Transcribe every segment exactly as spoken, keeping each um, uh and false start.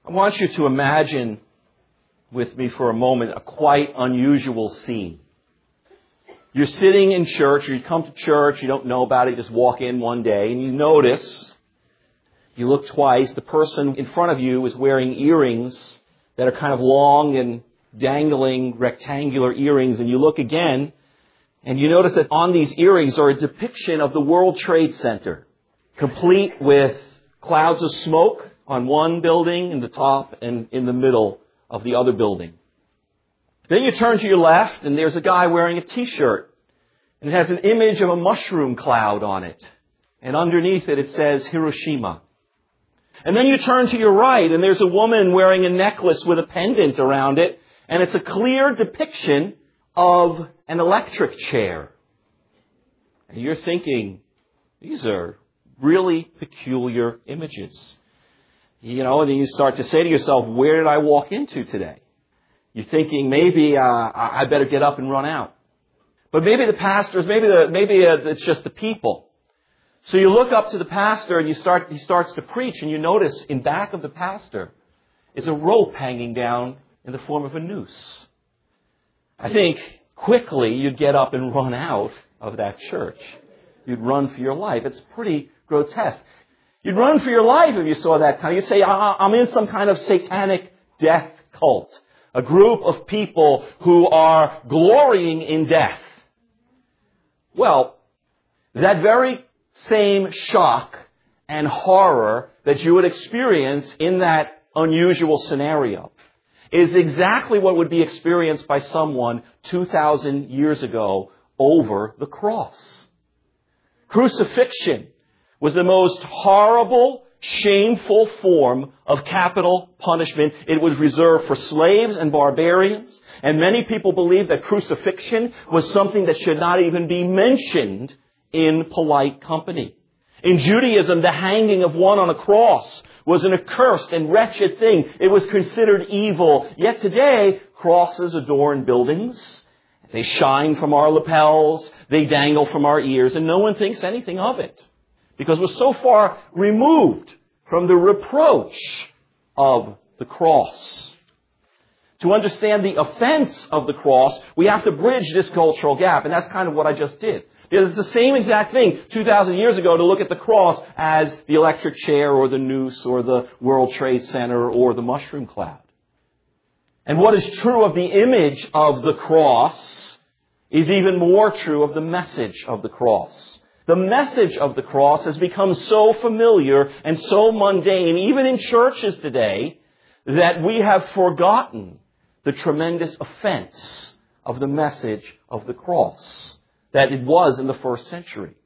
I want you to imagine with me for a moment a quite unusual scene. You're sitting in church, or you come to church, you don't know about it, you just walk in one day, and you notice, you look twice, the person in front of you is wearing earrings that are kind of long and dangling rectangular earrings, and you look again, and you notice that on these earrings are a depiction of the World Trade Center, complete with clouds of smoke on one building in the top and in the middle of the other building. Then you turn to your left, and there's a guy wearing a t-shirt, and it has an image of a mushroom cloud on it. And underneath it, it says Hiroshima. And then you turn to your right, and there's a woman wearing a necklace with a pendant around it, and it's a clear depiction of an electric chair. And you're thinking, these are really peculiar images. You know, and then you start to say to yourself, where did I walk into today? You're thinking, maybe uh, I better get up and run out. But maybe the pastors, maybe the, maybe uh, it's just the people. So you look up to the pastor and you start, he starts to preach, and you notice in back of the pastor is a rope hanging down in the form of a noose. I think quickly you'd get up and run out of that church. You'd run for your life. It's pretty grotesque. You'd run for your life if you saw that kind of. You'd say, I'm in some kind of satanic death cult. A group of people who are glorying in death. Well, that very same shock and horror that you would experience in that unusual scenario is exactly what would be experienced by someone two thousand years ago over the cross. Crucifixion was the most horrible, shameful form of capital punishment. It was reserved for slaves and barbarians. And many people believe that crucifixion was something that should not even be mentioned in polite company. In Judaism, the hanging of one on a cross was an accursed and wretched thing. It was considered evil. Yet today, crosses adorn buildings. They shine from our lapels. They dangle from our ears. And no one thinks anything of it. Because we're so far removed from the reproach of the cross. To understand the offense of the cross, we have to bridge this cultural gap. And that's kind of what I just did. Because it's the same exact thing two thousand years ago to look at the cross as the electric chair or the noose or the World Trade Center or the mushroom cloud. And what is true of the image of the cross is even more true of the message of the cross. The message of the cross has become so familiar and so mundane, even in churches today, that we have forgotten the tremendous offense of the message of the cross that it was in the first century.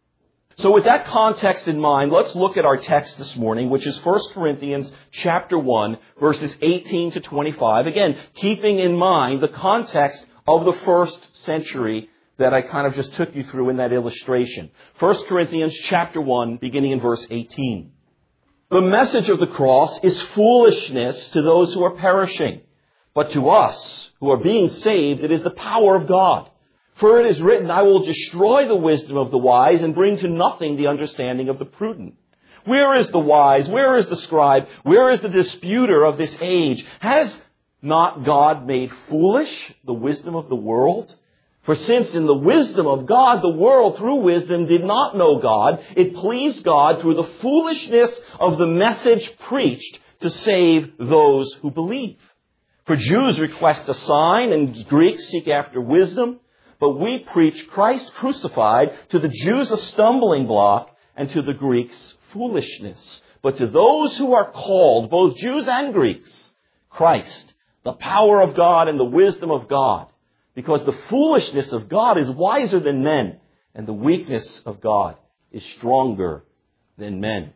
So with that context in mind, let's look at our text this morning, which is First Corinthians chapter one, verses eighteen to twenty-five. Again, keeping in mind the context of the first century that I kind of just took you through in that illustration. First Corinthians chapter one, beginning in verse eighteen. The message of the cross is foolishness to those who are perishing, but to us who are being saved, it is the power of God. For it is written, I will destroy the wisdom of the wise and bring to nothing the understanding of the prudent. Where is the wise? Where is the scribe? Where is the disputer of this age? Has not God made foolish the wisdom of the world? For since in the wisdom of God, the world through wisdom did not know God, it pleased God through the foolishness of the message preached to save those who believe. For Jews request a sign and Greeks seek after wisdom, but we preach Christ crucified, to the Jews a stumbling block and to the Greeks foolishness. But to those who are called, both Jews and Greeks, Christ, the power of God and the wisdom of God. Because the foolishness of God is wiser than men, and the weakness of God is stronger than men.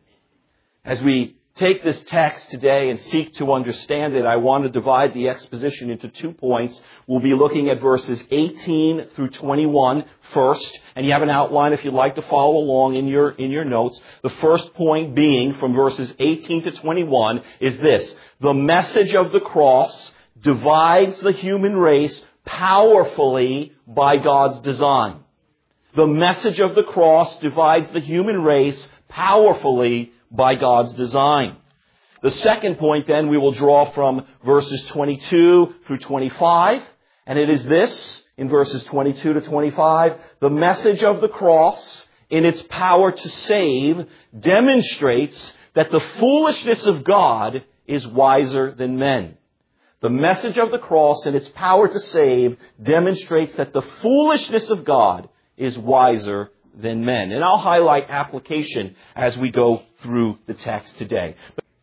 As we take this text today and seek to understand it, I want to divide the exposition into two points. We'll be looking at verses eighteen through twenty-one first, and you have an outline if you'd like to follow along in your, in your notes. The first point being from verses eighteen to twenty-one is this: the message of the cross divides the human race powerfully by God's design. The message of the cross divides the human race powerfully by God's design. The second point then we will draw from verses twenty-two through twenty-five. And it is this, in verses twenty-two to twenty-five, the message of the cross in its power to save demonstrates that the foolishness of God is wiser than men. The message of the cross and its power to save demonstrates that the foolishness of God is wiser than men. And I'll highlight application as we go through the text today.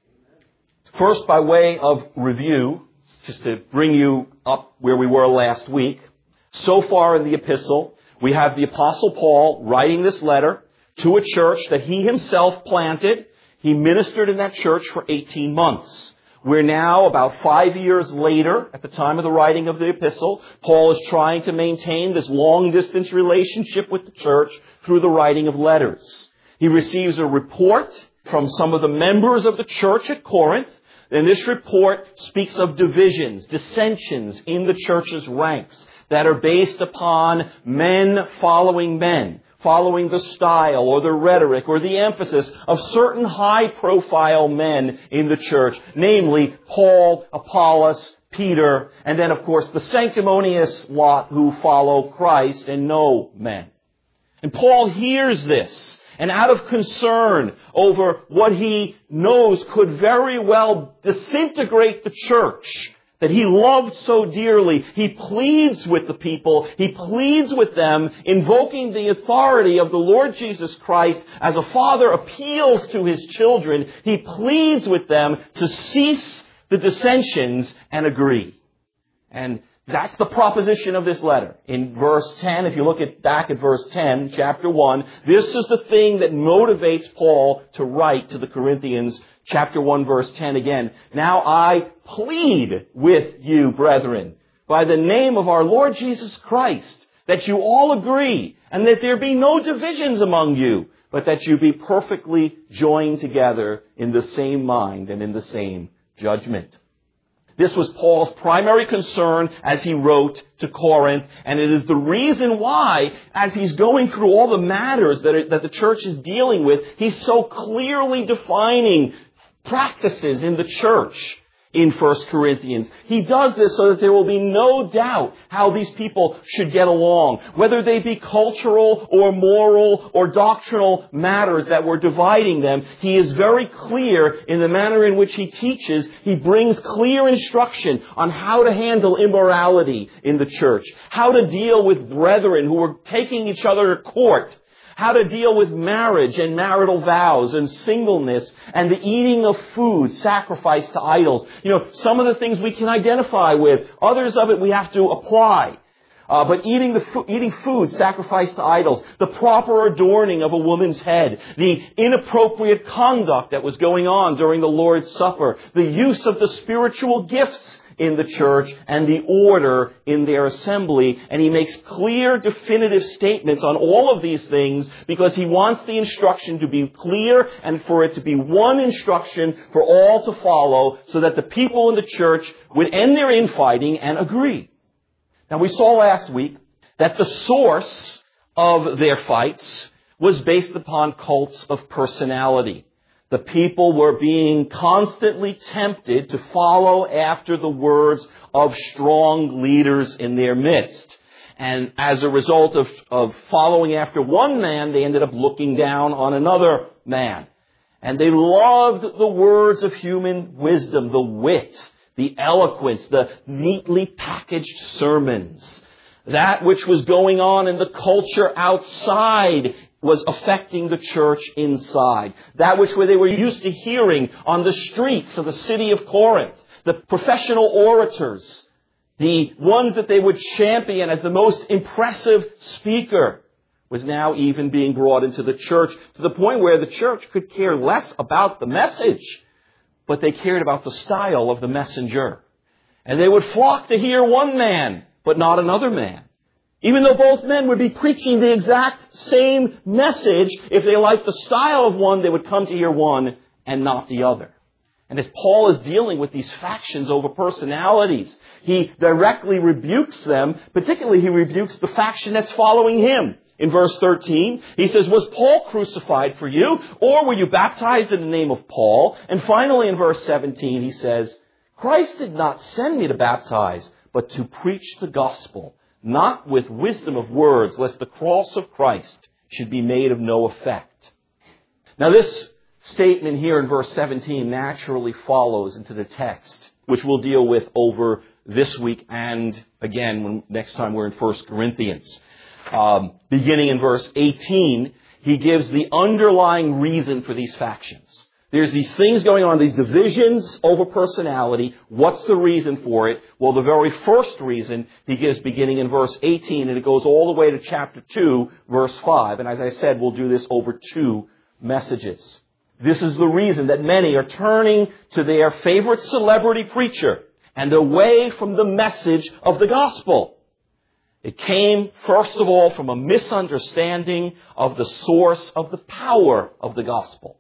First, by way of review, just to bring you up where we were last week, so far in the epistle, we have the Apostle Paul writing this letter to a church that he himself planted. He ministered in that church for eighteen months. We're now about five years later, at the time of the writing of the epistle. Paul is trying to maintain this long-distance relationship with the church through the writing of letters. He receives a report from some of the members of the church at Corinth, and this report speaks of divisions, dissensions in the church's ranks that are based upon men following men, following the style or the rhetoric or the emphasis of certain high-profile men in the church, namely Paul, Apollos, Peter, and then, of course, the sanctimonious lot who follow Christ and no men. And Paul hears this, and out of concern over what he knows could very well disintegrate the church that he loved so dearly, he pleads with the people, he pleads with them, invoking the authority of the Lord Jesus Christ as a father appeals to his children. He pleads with them to cease the dissensions and agree. And that's the proposition of this letter. In verse ten, if you look at back at verse ten, chapter one, this is the thing that motivates Paul to write to the Corinthians. Chapter one, verse ten again. Now I plead with you, brethren, by the name of our Lord Jesus Christ, that you all agree, and that there be no divisions among you, but that you be perfectly joined together in the same mind and in the same judgment. This was Paul's primary concern as he wrote to Corinth, and it is the reason why, as he's going through all the matters that, it, that the church is dealing with, he's so clearly defining practices in the church in First Corinthians. He does this so that there will be no doubt how these people should get along, whether they be cultural or moral or doctrinal matters that were dividing them. He is very clear in the manner in which he teaches. He brings clear instruction on how to handle immorality in the church, how to deal with brethren who are taking each other to court, how to deal with marriage and marital vows and singleness and the eating of food sacrificed to idols. You know, some of the things we can identify with. Others of it we have to apply. Uh, but eating the fo- eating food sacrificed to idols, the proper adorning of a woman's head, the inappropriate conduct that was going on during the Lord's Supper, the use of the spiritual gifts in the church, and the order in their assembly. And he makes clear, definitive statements on all of these things because he wants the instruction to be clear and for it to be one instruction for all to follow so that the people in the church would end their infighting and agree. Now, we saw last week that the source of their fights was based upon cults of personality. The people were being constantly tempted to follow after the words of strong leaders in their midst. And as a result of, of following after one man, they ended up looking down on another man. And they loved the words of human wisdom, the wit, the eloquence, the neatly packaged sermons. That which was going on in the culture outside was affecting the church inside. That which they were used to hearing on the streets of the city of Corinth. The professional orators. The ones that they would champion as the most impressive speaker was now even being brought into the church to the point where the church could care less about the message, but they cared about the style of the messenger. And they would flock to hear one man, but not another man. Even though both men would be preaching the exact same message, if they liked the style of one, they would come to hear one and not the other. And as Paul is dealing with these factions over personalities, he directly rebukes them. Particularly, he rebukes the faction that's following him. In verse thirteen, he says, was Paul crucified for you, or were you baptized in the name of Paul? And finally, in verse seventeen, he says, Christ did not send me to baptize, but to preach the gospel, not with wisdom of words, lest the cross of Christ should be made of no effect. Now this statement here in verse seventeen naturally follows into the text, which we'll deal with over this week and again when next time we're in First Corinthians. Um, beginning in verse eighteen, he gives the underlying reason for these factions. There's these things going on, these divisions over personality. What's the reason for it? Well, the very first reason he gives beginning in verse eighteen, and it goes all the way to chapter two, verse five. And as I said, we'll do this over two messages. This is the reason that many are turning to their favorite celebrity preacher and away from the message of the gospel. It came, first of all, from a misunderstanding of the source of the power of the gospel.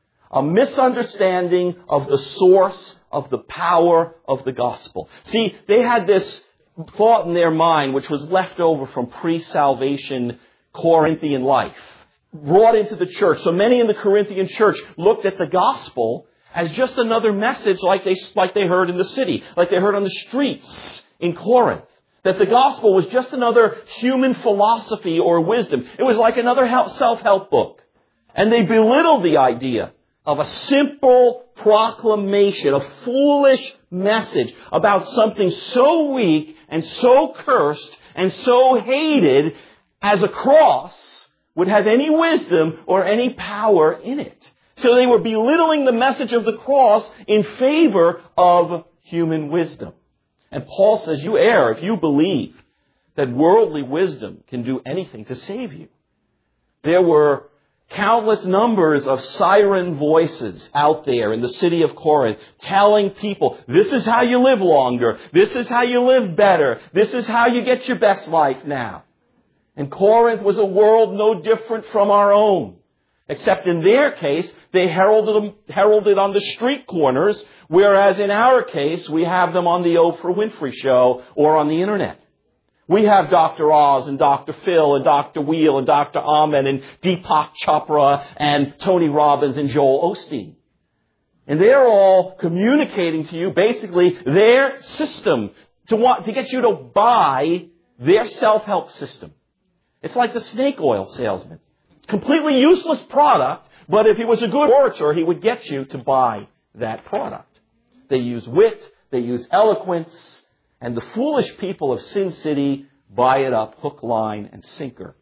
A misunderstanding of the source of the power of the gospel. See, they had this thought in their mind which was left over from pre-salvation Corinthian life, brought into the church. So many in the Corinthian church looked at the gospel as just another message like they, like they heard in the city, like they heard on the streets in Corinth. That the gospel was just another human philosophy or wisdom. It was like another self-help book. And they belittled the idea of a simple proclamation, a foolish message about something so weak and so cursed and so hated as a cross would have any wisdom or any power in it. So they were belittling the message of the cross in favor of human wisdom. And Paul says, you err if you believe that worldly wisdom can do anything to save you. There were countless numbers of siren voices out there in the city of Corinth telling people, this is how you live longer. This is how you live better. This is how you get your best life now. And Corinth was a world no different from our own. Except in their case, they heralded them, heralded on the street corners, whereas in our case, we have them on the Oprah Winfrey Show or on the internet. We have Doctor Oz and Doctor Phil and Doctor Wheel and Doctor Ahmed and Deepak Chopra and Tony Robbins and Joel Osteen. And they're all communicating to you basically their system to want to get you to buy their self-help system. It's like the snake oil salesman. Completely useless product, but if he was a good orator, he would get you to buy that product. They use wit, they use eloquence, and the foolish people of Sin City buy it up hook, line, and sinker.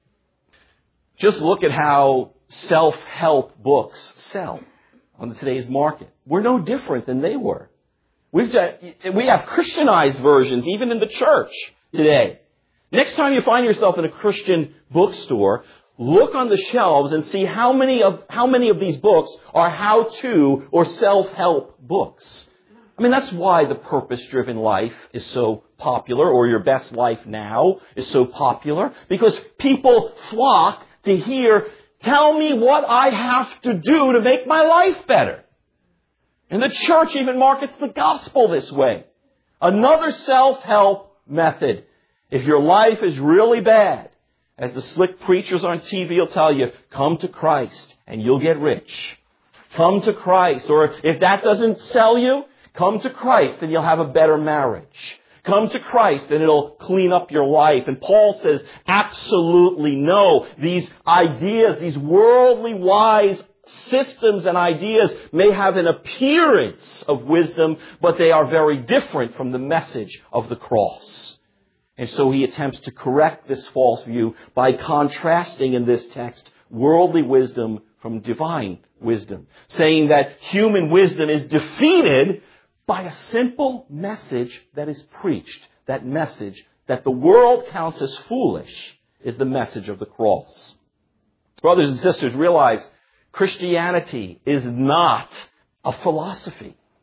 Just look at how self-help books sell on today's market. We're no different than they were. We've got, we have Christianized versions even in the church today. Next time you find yourself in a Christian bookstore, look on the shelves and see how many of how many of these books are how-to or self-help books. I mean, that's why the Purpose-Driven Life is so popular, or Your Best Life Now is so popular, because people flock to hear, tell me what I have to do to make my life better. And the church even markets the gospel this way. Another self-help method. If your life is really bad, as the slick preachers on T V will tell you, come to Christ and you'll get rich. Come to Christ. Or if that doesn't sell you, come to Christ and you'll have a better marriage. Come to Christ and it'll clean up your life. And Paul says, absolutely no. These ideas, these worldly wise systems and ideas may have an appearance of wisdom, but they are very different from the message of the cross. And so he attempts to correct this false view by contrasting in this text worldly wisdom from divine wisdom, saying that human wisdom is defeated by a simple message that is preached. That message that the world counts as foolish is the message of the cross. Brothers and sisters, realize Christianity is not a philosophy.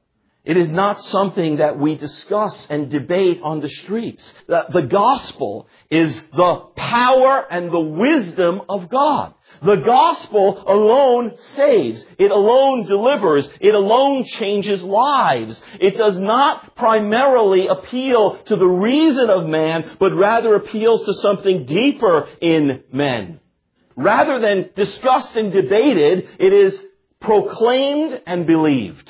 It is not something that we discuss and debate on the streets. The, the gospel is the power and the wisdom of God. The gospel alone saves. It alone delivers. It alone changes lives. It does not primarily appeal to the reason of man, but rather appeals to something deeper in men. Rather than discussed and debated, it is proclaimed and believed.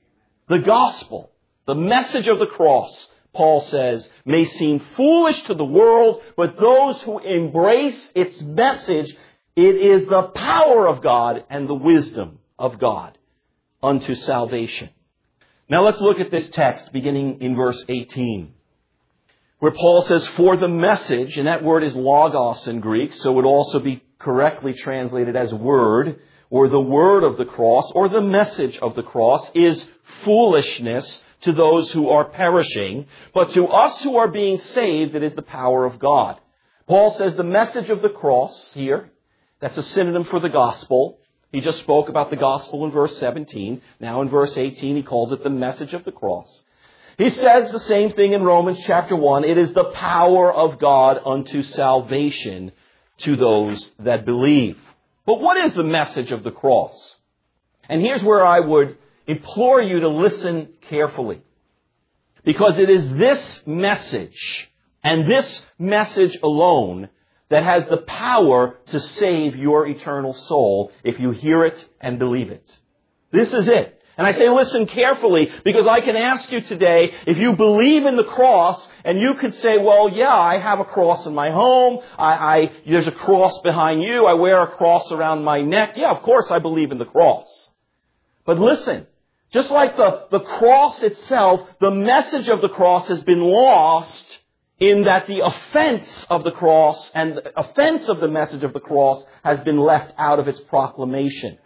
The gospel, the message of the cross, Paul says, may seem foolish to the world, but those who embrace its message, it is the power of God and the wisdom of God unto salvation. Now let's look at this text beginning in verse eighteen, where Paul says, for the message, and that word is logos in Greek, so it would also be correctly translated as word, or the word of the cross, or the message of the cross, is foolishness to those who are perishing, but to us who are being saved, it is the power of God. Paul says the message of the cross here, that's a synonym for the gospel. He just spoke about the gospel in verse seventeen. Now in verse eighteen, he calls it the message of the cross. He says the same thing in Romans chapter one. It is the power of God unto salvation to those that believe. But what is the message of the cross? And here's where I would implore you to listen carefully. Because it is this message, and this message alone, that has the power to save your eternal soul if you hear it and believe it. This is it. And I say listen carefully, because I can ask you today, if you believe in the cross, and you could say, well, yeah, I have a cross in my home, I, I there's a cross behind you, I wear a cross around my neck. Yeah, of course I believe in the cross. But listen, just like the, the cross itself, the message of the cross has been lost in that the offense of the cross and the offense of the message of the cross has been left out of its proclamation.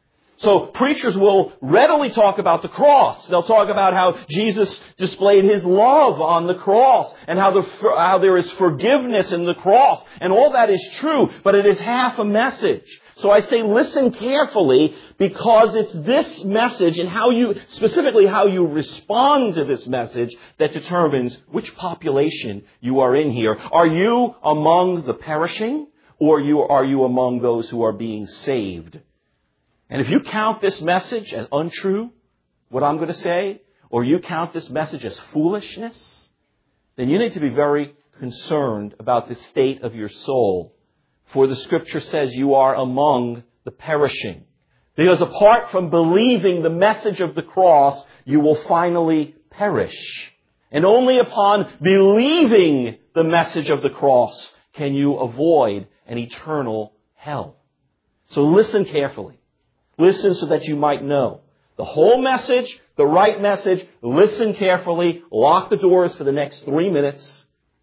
So preachers will readily talk about the cross. They'll talk about how Jesus displayed His love on the cross and how, the, how there is forgiveness in the cross. And all that is true, but it is half a message. So I say listen carefully, because it's this message and how you, specifically how you respond to this message, that determines which population you are in here. Are you among the perishing, or you, are you among those who are being saved? And if you count this message as untrue, what I'm going to say, or you count this message as foolishness, then you need to be very concerned about the state of your soul. For the Scripture says you are among the perishing. Because apart from believing the message of the cross, you will finally perish. And only upon believing the message of the cross can you avoid an eternal hell. So listen carefully. Listen so that you might know the whole message, the right message. Listen carefully. Lock the doors for the next three minutes.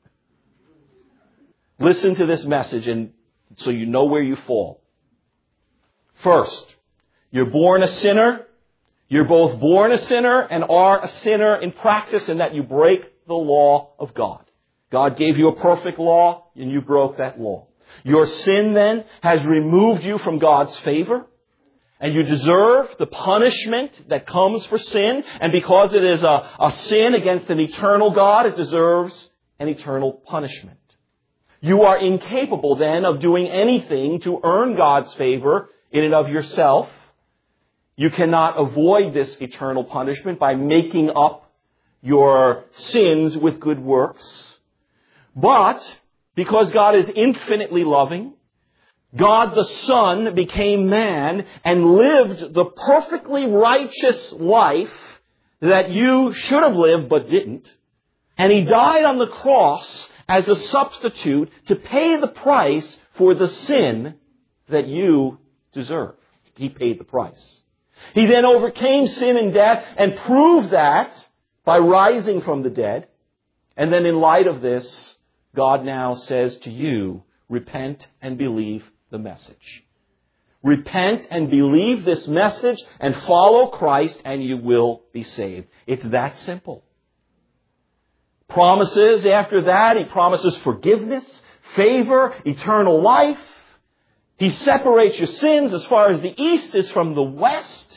Listen to this message, and so you know where you fall. First, you're born a sinner. You're both born a sinner and are a sinner in practice, in that you break the law of God. God gave you a perfect law, and you broke that law. Your sin then has removed you from God's favor. And you deserve the punishment that comes for sin. And because it is a, a sin against an eternal God, it deserves an eternal punishment. You are incapable then of doing anything to earn God's favor in and of yourself. You cannot avoid this eternal punishment by making up your sins with good works. But because God is infinitely loving, God the Son became man and lived the perfectly righteous life that you should have lived but didn't. And He died on the cross as a substitute to pay the price for the sin that you deserve. He paid the price. He then overcame sin and death and proved that by rising from the dead. And then in light of this, God now says to you, repent and believe the message. Repent and believe this message and follow Christ, and you will be saved. It's that simple. Promises after that, He promises forgiveness, favor, eternal life. He separates your sins as far as the east is from the west.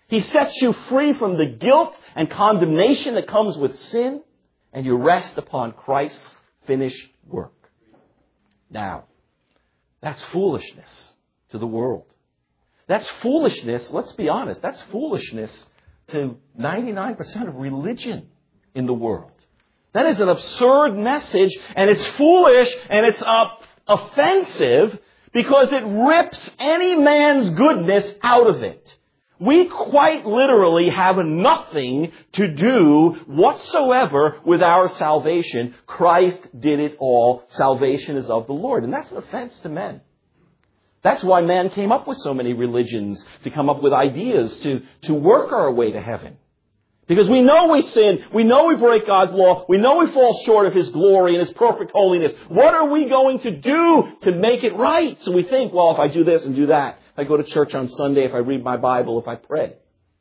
He sets you free from the guilt and condemnation that comes with sin, and you rest upon Christ's finished work. Now, that's foolishness to the world. That's foolishness, let's be honest, that's foolishness to ninety-nine percent of religion in the world. That is an absurd message, and it's foolish, and it's uh, offensive, because it rips any man's goodness out of it. We quite literally have nothing to do whatsoever with our salvation. Christ did it all. Salvation is of the Lord. And that's an offense to men. That's why man came up with so many religions, to come up with ideas to, to work our way to heaven. Because we know we sin, we know we break God's law, we know we fall short of His glory and His perfect holiness. What are we going to do to make it right? So we think, well, if I do this and do that, if I go to church on Sunday, if I read my Bible, if I pray.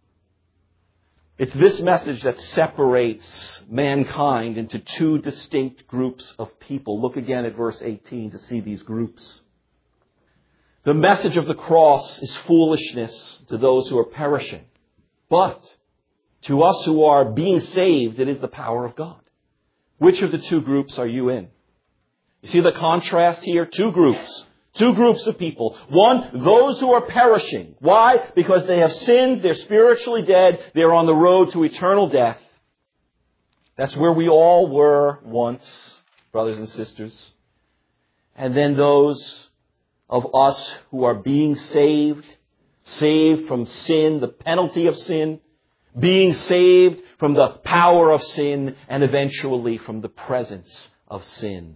It's this message that separates mankind into two distinct groups of people. Look again at verse eighteen to see these groups. The message of the cross is foolishness to those who are perishing. But to us who are being saved, it is the power of God. Which of the two groups are you in? You see the contrast here? Two groups. Two groups of people. One, those who are perishing. Why? Because they have sinned, they're spiritually dead, they're on the road to eternal death. That's where we all were once, brothers and sisters. And then those of us who are being saved, saved from sin, the penalty of sin, being saved from the power of sin, and eventually from the presence of sin.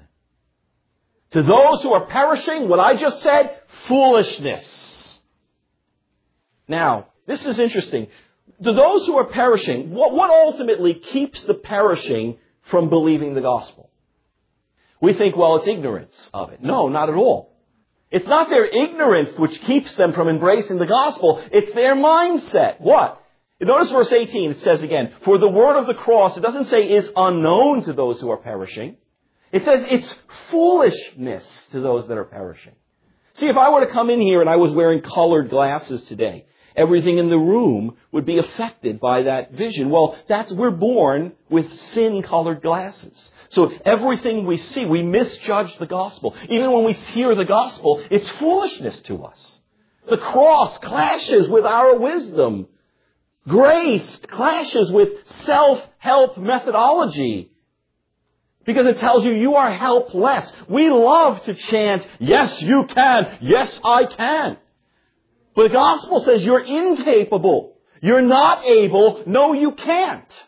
To those who are perishing, what I just said, foolishness. Now, this is interesting. To those who are perishing, what, what ultimately keeps the perishing from believing the gospel? We think, well, it's ignorance of it. No, not at all. It's not their ignorance which keeps them from embracing the gospel. It's their mindset. What? Notice verse eighteen, it says again, for the word of the cross, it doesn't say is unknown to those who are perishing. It says it's foolishness to those that are perishing. See, if I were to come in here and I was wearing colored glasses today, everything in the room would be affected by that vision. Well, that's, we're born with sin-colored glasses. So everything we see, we misjudge the gospel. Even when we hear the gospel, it's foolishness to us. The cross clashes with our wisdom. Grace clashes with self-help methodology. Because it tells you you are helpless. We love to chant, yes, you can. Yes, I can. But the gospel says you're incapable. You're not able. No, you can't.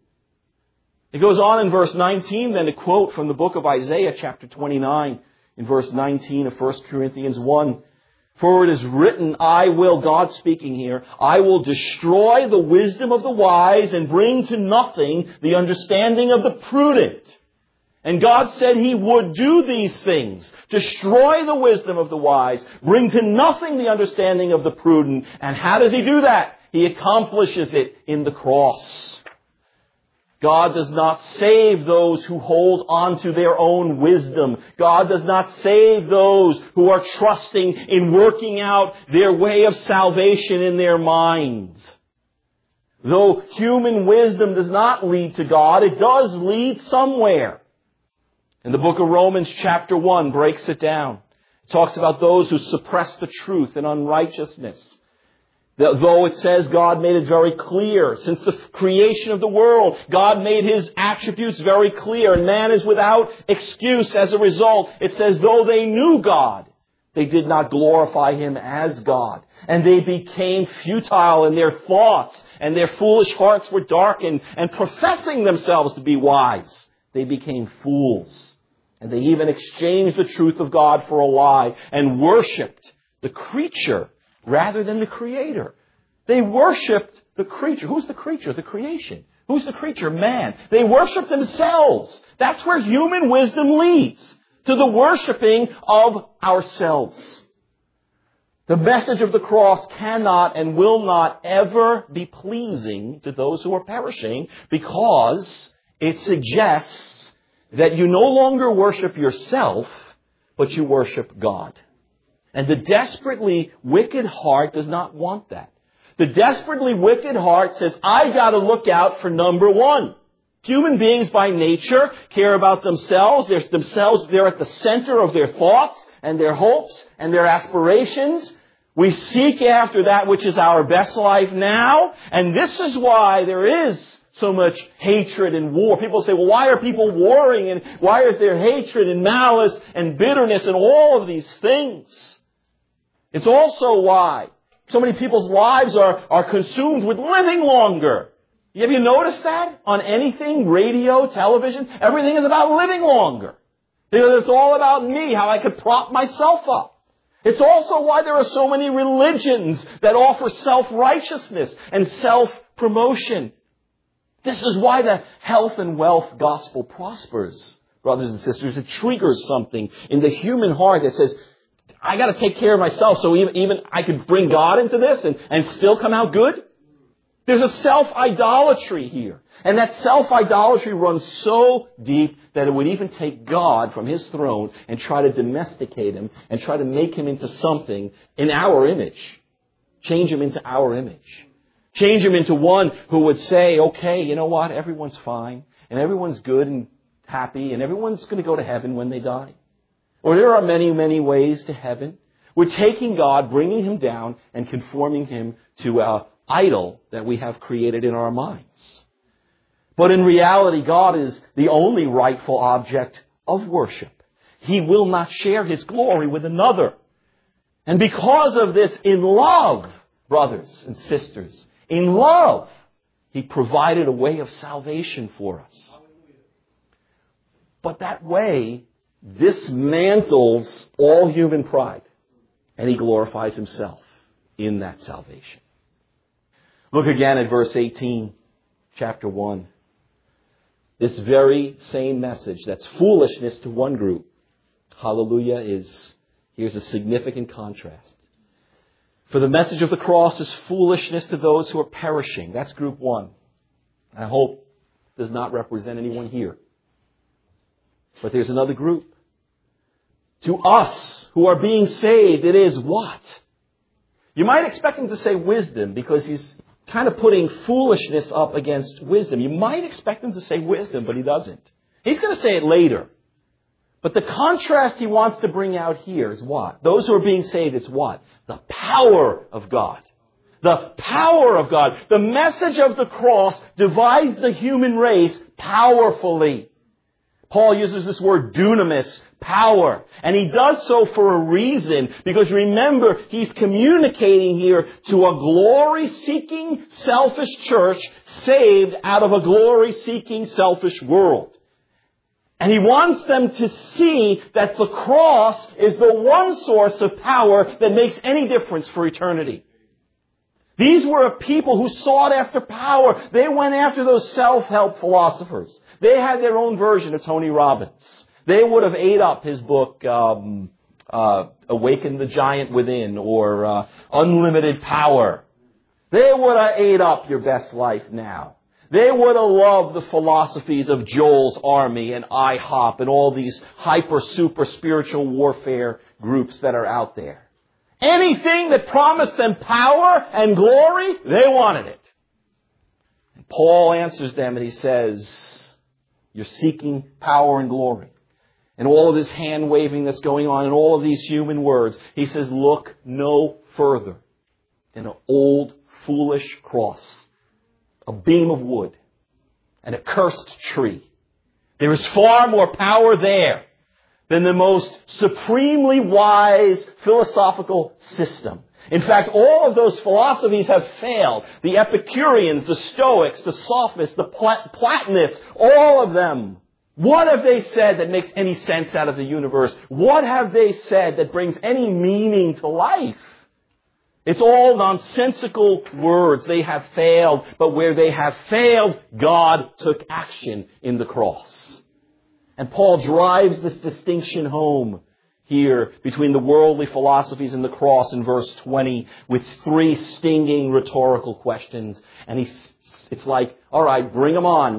It goes on in verse nineteen, then to quote from the book of Isaiah, chapter twenty-nine, in verse nineteen of First Corinthians one. For it is written, I will, God speaking here, I will destroy the wisdom of the wise and bring to nothing the understanding of the prudent. And God said He would do these things. Destroy the wisdom of the wise. Bring to nothing the understanding of the prudent. And how does He do that? He accomplishes it in the cross. God does not save those who hold on to their own wisdom. God does not save those who are trusting in working out their way of salvation in their minds. Though human wisdom does not lead to God, it does lead somewhere. And the book of Romans chapter one breaks it down. It talks about those who suppress the truth in unrighteousness. Though it says God made it very clear, since the creation of the world, God made His attributes very clear, and man is without excuse as a result. It says, though they knew God, they did not glorify Him as God. And they became futile in their thoughts, and their foolish hearts were darkened, and professing themselves to be wise, they became fools. And they even exchanged the truth of God for a lie, and worshipped the creature rather than the Creator. They worshipped the creature. Who's the creature? The creation. Who's the creature? Man. They worship themselves. That's where human wisdom leads, to the worshiping of ourselves. The message of the cross cannot and will not ever be pleasing to those who are perishing, because it suggests that you no longer worship yourself, but you worship God. And the desperately wicked heart does not want that. The desperately wicked heart says, I got to look out for number one. Human beings by nature care about themselves. They're themselves. They're at the center of their thoughts and their hopes and their aspirations. We seek after that which is our best life now. And this is why there is so much hatred and war. People say, well, why are people warring? And why is there hatred and malice and bitterness and all of these things? It's also why so many people's lives are, are consumed with living longer. Have you noticed that? On anything, radio, television, everything is about living longer. Because it's all about me, how I could prop myself up. It's also why there are so many religions that offer self-righteousness and self-promotion. This is why the health and wealth gospel prospers, brothers and sisters. It triggers something in the human heart that says, I got to take care of myself so even, even I could bring God into this and, and still come out good. There's a self-idolatry here. And that self-idolatry runs so deep that it would even take God from His throne and try to domesticate Him and try to make Him into something in our image. Change Him into our image. Change Him into one who would say, okay, you know what? Everyone's fine and everyone's good and happy and everyone's going to go to heaven when they die. Or there are many, many ways to heaven. We're taking God, bringing Him down and conforming Him to a idol that we have created in our minds. But in reality, God is the only rightful object of worship. He will not share His glory with another. And because of this, in love, brothers and sisters, in love, He provided a way of salvation for us. But that way dismantles all human pride, and He glorifies Himself in that salvation. Look again at verse eighteen, chapter one. This very same message that's foolishness to one group, hallelujah, is, here's a significant contrast. For the message of the cross is foolishness to those who are perishing. That's group one. I hope does not represent anyone here. But there's another group. To us who are being saved, it is what? You might expect him to say wisdom because he's kind of putting foolishness up against wisdom. You might expect him to say wisdom, but he doesn't. He's going to say it later. But the contrast he wants to bring out here is what? Those who are being saved, it's what? The power of God. The power of God. The message of the cross divides the human race powerfully. Paul uses this word dunamis, power. And he does so for a reason. Because remember, he's communicating here to a glory-seeking, selfish church saved out of a glory-seeking, selfish world. And he wants them to see that the cross is the one source of power that makes any difference for eternity. These were a people who sought after power. They went after those self-help philosophers. They had their own version of Tony Robbins. They would have ate up his book, um, uh, Awaken the Giant Within, or uh, Unlimited Power. They would have ate up Your Best Life Now. They would have loved the philosophies of Joel's Army and I HOP and all these hyper, super spiritual warfare groups that are out there. Anything that promised them power and glory, they wanted it. And Paul answers them and he says, you're seeking power and glory. And all of this hand waving that's going on and all of these human words, he says, look no further than an old foolish cross, a beam of wood, and a cursed tree. There is far more power there than the most supremely wise philosophical system. In fact, all of those philosophies have failed. The Epicureans, the Stoics, the Sophists, the Plat- Platonists, all of them. What have they said that makes any sense out of the universe? What have they said that brings any meaning to life? It's all nonsensical words. They have failed, but where they have failed, God took action in the cross. And Paul drives this distinction home here between the worldly philosophies and the cross in verse twenty with three stinging rhetorical questions. And he's, it's like, all right, bring them on now.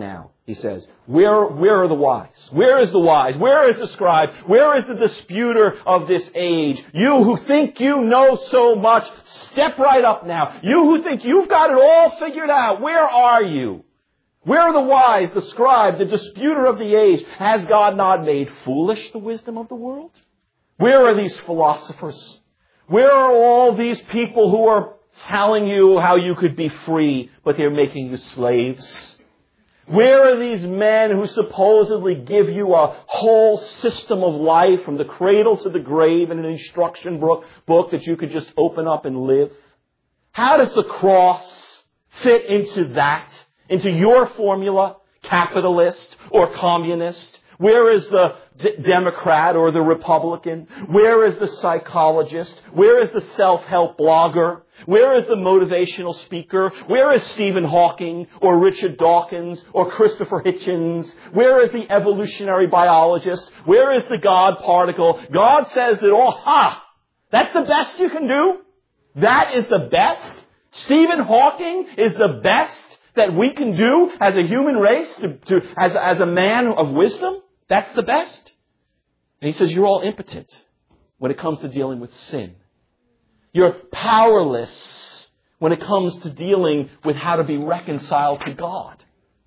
he says. Where, where are the wise? Where is the wise? Where is the scribe? Where is the disputer of this age? You who think you know so much, step right up now. You who think you've got it all figured out, where are you? Where are the wise, the scribe, the disputer of the age? Has God not made foolish the wisdom of the world? Where are these philosophers? Where are all these people who are telling you how you could be free, but they're making you slaves? Where are these men who supposedly give you a whole system of life from the cradle to the grave in an instruction book, book that you could just open up and live? How does the cross fit into that? Into your formula, capitalist or communist? Where is the d- Democrat or the Republican? Where is the psychologist? Where is the self-help blogger? Where is the motivational speaker? Where is Stephen Hawking or Richard Dawkins or Christopher Hitchens? Where is the evolutionary biologist? Where is the God particle? God says it all. Ha! That's the best you can do? That is the best? Stephen Hawking is the best that we can do as a human race, to, to, as, as a man of wisdom? That's the best? And he says you're all impotent when it comes to dealing with sin. You're powerless when it comes to dealing with how to be reconciled to God.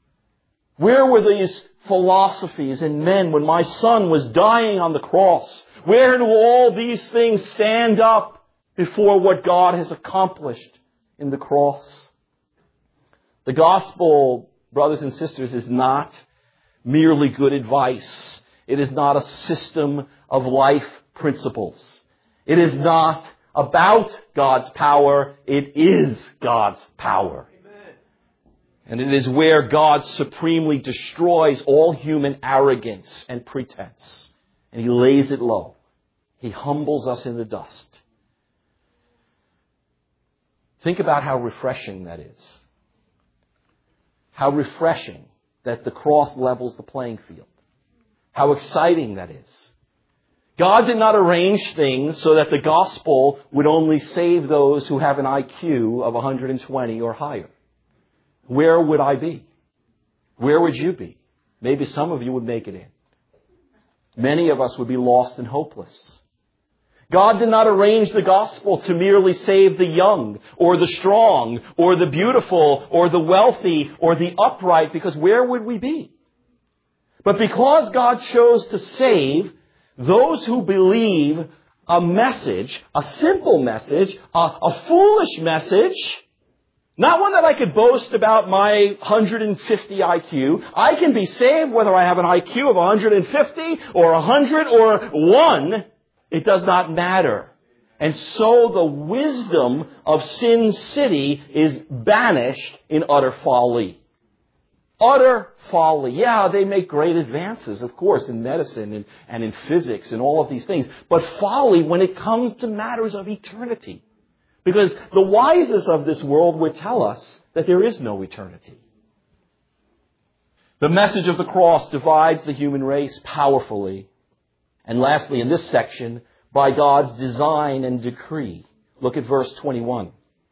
Where were these philosophies and men when my son was dying on the cross? Where do all these things stand up before what God has accomplished in the cross? The gospel, brothers and sisters, is not merely good advice. It is not a system of life principles. It is not about God's power. It is God's power. Amen. And it is where God supremely destroys all human arrogance and pretense. And He lays it low. He humbles us in the dust. Think about how refreshing that is. How refreshing that the cross levels the playing field. How exciting that is. God did not arrange things so that the gospel would only save those who have an I Q of one hundred twenty or higher. Where would I be? Where would you be? Maybe some of you would make it in. Many of us would be lost and hopeless. God did not arrange the gospel to merely save the young or the strong or the beautiful or the wealthy or the upright, because where would we be? But because God chose to save those who believe a message, a simple message, a, a foolish message, not one that I could boast about my one hundred fifty I Q. I can be saved whether I have an I Q of one hundred fifty or one hundred or one. It does not matter. And so the wisdom of Sin City is banished in utter folly. Utter folly. Yeah, they make great advances, of course, in medicine and, and in physics and all of these things. But folly when it comes to matters of eternity. Because the wisest of this world would tell us that there is no eternity. The message of the cross divides the human race powerfully. And lastly, in this section, by God's design and decree. Look at verse twenty-one.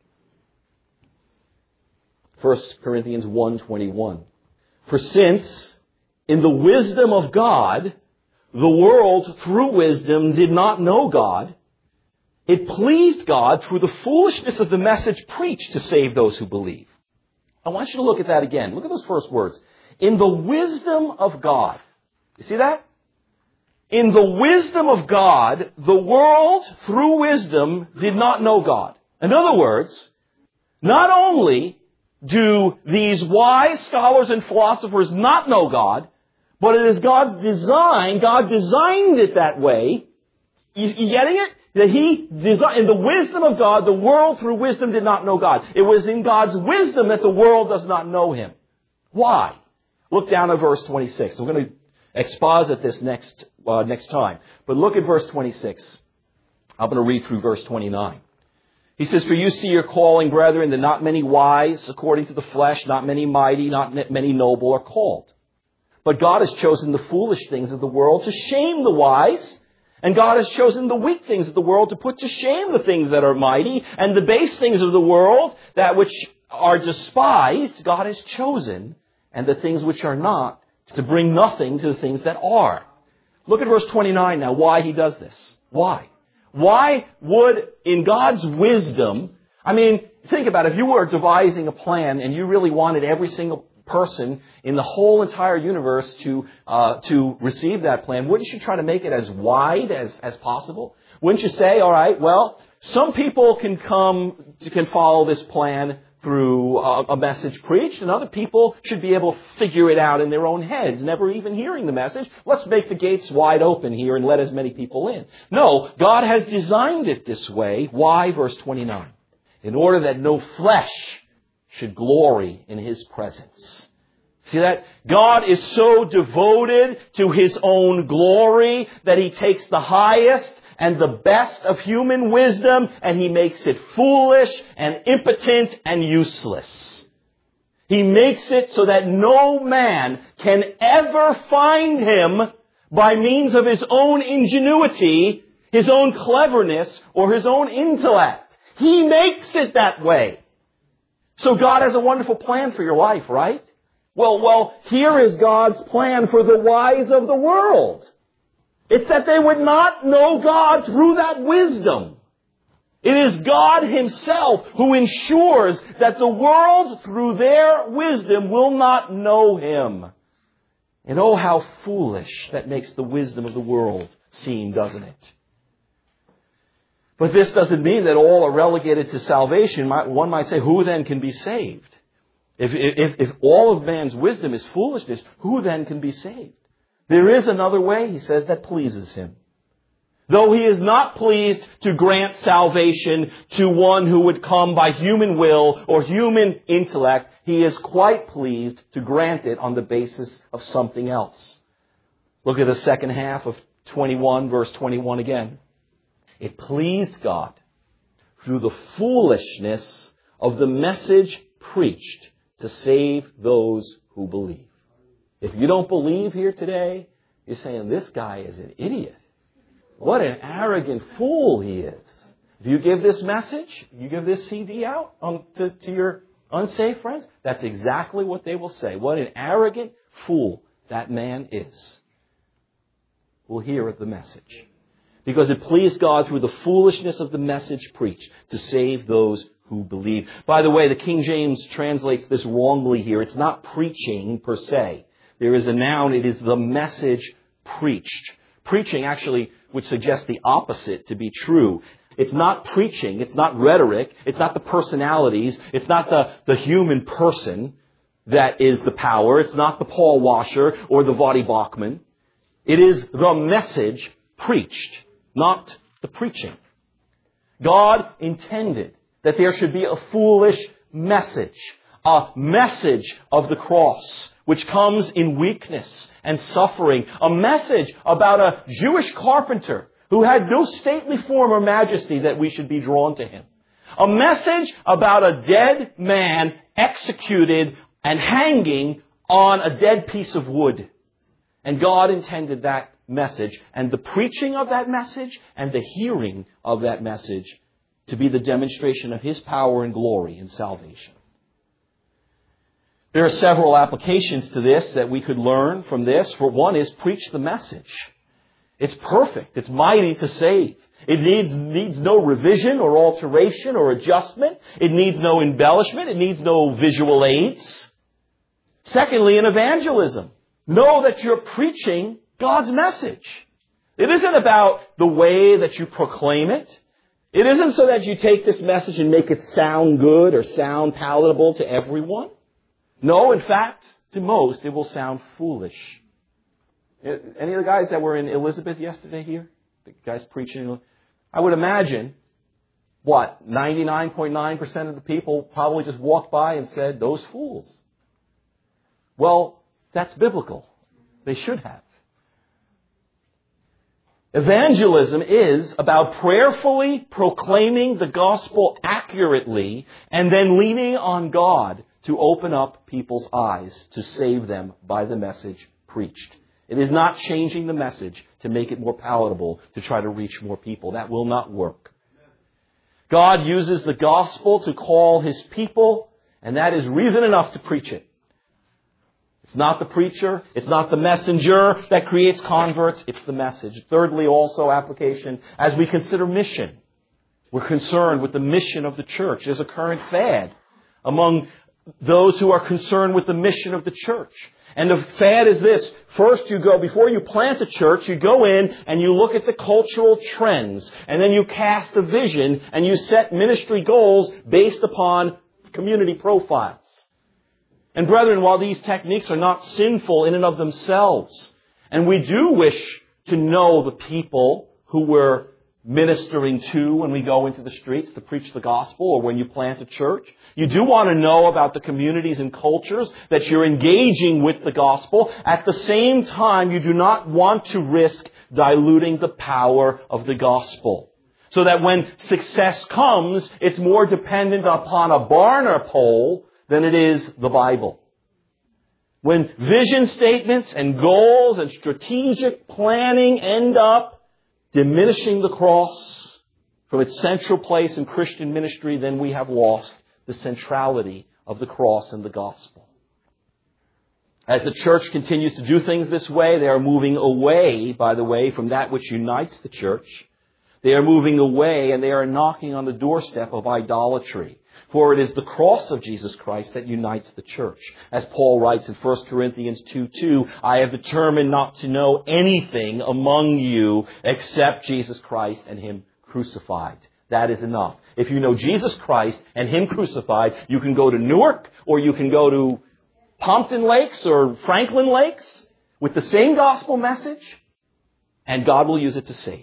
First Corinthians one twenty-one. For since, in the wisdom of God, the world through wisdom did not know God, it pleased God through the foolishness of the message preached to save those who believe. I want you to look at that again. Look at those first words. In the wisdom of God. You see that? In the wisdom of God, the world, through wisdom, did not know God. In other words, not only do these wise scholars and philosophers not know God, but it is God's design. God designed it that way. You, you getting it? That He designed, in the wisdom of God, the world through wisdom did not know God. It was in God's wisdom that the world does not know Him. Why? Look down at verse twenty-six. I'm going to exposit this next uh, next time. But look at verse twenty-six. I'm going to read through verse twenty-nine. He says, for you see your calling, brethren, that not many wise according to the flesh, not many mighty, not many noble are called. But God has chosen the foolish things of the world to shame the wise. And God has chosen the weak things of the world to put to shame the things that are mighty. And the base things of the world, that which are despised, God has chosen. and the things which are not, to bring nothing to the things that are. Look at verse twenty-nine now, why he does this. Why? Why would, in God's wisdom, I mean, think about it, if you were devising a plan and you really wanted every single person in the whole entire universe to uh, to receive that plan, wouldn't you try to make it as wide as, as possible? Wouldn't you say, all right, well, some people can come, can follow this plan through a, a message preached, and other people should be able to figure it out in their own heads, never even hearing the message. Let's make the gates wide open here and let as many people in. No, God has designed it this way. Why? Verse twenty-nine. In order that no flesh should glory in His presence. See that? God is so devoted to His own glory that He takes the highest and the best of human wisdom and He makes it foolish and impotent and useless. He makes it so that no man can ever find Him by means of his own ingenuity, his own cleverness, or his own intellect. He makes it that way. So God has a wonderful plan for your life, right? Well, well, here is God's plan for the wise of the world. It's that they would not know God through that wisdom. It is God Himself who ensures that the world, through their wisdom, will not know Him. And oh, how foolish that makes the wisdom of the world seem, doesn't it? But this doesn't mean that all are relegated to salvation. One might say, who then can be saved? If, if, if all of man's wisdom is foolishness, who then can be saved? There is another way, he says, that pleases Him. Though He is not pleased to grant salvation to one who would come by human will or human intellect, He is quite pleased to grant it on the basis of something else. Look at the second half of twenty-one, verse twenty-one again. It pleased God through the foolishness of the message preached to save those who believe. If you don't believe here today, you're saying, this guy is an idiot. What an arrogant fool he is. If you give this message, you give this C D out um, to, to your unsaved friends, that's exactly what they will say. What an arrogant fool that man is. We'll hear the message. Because it pleased God through the foolishness of the message preached to save those who believe. By the way, the King James translates this wrongly here. It's not preaching per se. There is a noun. It is the message preached. Preaching actually would suggest the opposite to be true. It's not preaching. It's not rhetoric. It's not the personalities. It's not the, the human person that is the power. It's not the Paul Washer or the Voddie Baucham. It is the message preached, not the preaching. God intended that there should be a foolish message, a message of the cross, which comes in weakness and suffering, a message about a Jewish carpenter who had no stately form or majesty that we should be drawn to him. A message about a dead man executed and hanging on a dead piece of wood. And God intended that message and the preaching of that message and the hearing of that message to be the demonstration of His power and glory in salvation. There are several applications to this that we could learn from this. For one is preach the message. It's perfect. It's mighty to save. It needs, needs no revision or alteration or adjustment. It needs no embellishment. It needs no visual aids. Secondly, in evangelism, know that you're preaching God's message. It isn't about the way that you proclaim it. It isn't so that you take this message and make it sound good or sound palatable to everyone. No, in fact, to most, it will sound foolish. Any of the guys that were in Elizabeth yesterday here? The guys preaching? I would imagine, what, ninety-nine point nine percent of the people probably just walked by and said, those fools. Well, that's biblical. They should have. Evangelism is about prayerfully proclaiming the gospel accurately and then leaning on God to open up people's eyes to save them by the message preached. It is not changing the message to make it more palatable to try to reach more people. That will not work. God uses the gospel to call His people, and that is reason enough to preach it. It's not the preacher. It's not the messenger that creates converts. It's the message. Thirdly, also application, as we consider mission. We're concerned with the mission of the church. There's a current fad among those who are concerned with the mission of the church. And the fad is this. First you go, before you plant a church, you go in and you look at the cultural trends. And then you cast a vision and you set ministry goals based upon community profiles. And brethren, while these techniques are not sinful in and of themselves, and we do wish to know the people who we're ministering to when we go into the streets to preach the gospel or when you plant a church. You do want to know about the communities and cultures that you're engaging with the gospel. At the same time, you do not want to risk diluting the power of the gospel. So that when success comes, it's more dependent upon a Barna poll than it is the Bible. When vision statements and goals and strategic planning end up diminishing the cross from its central place in Christian ministry, then we have lost the centrality of the cross and the gospel. As the church continues to do things this way, they are moving away, by the way, from that which unites the church. They are moving away and they are knocking on the doorstep of idolatry. For it is the cross of Jesus Christ that unites the church. As Paul writes in First Corinthians two two, I have determined not to know anything among you except Jesus Christ and Him crucified. That is enough. If you know Jesus Christ and Him crucified, you can go to Newark or you can go to Pompton Lakes or Franklin Lakes with the same gospel message, and God will use it to save.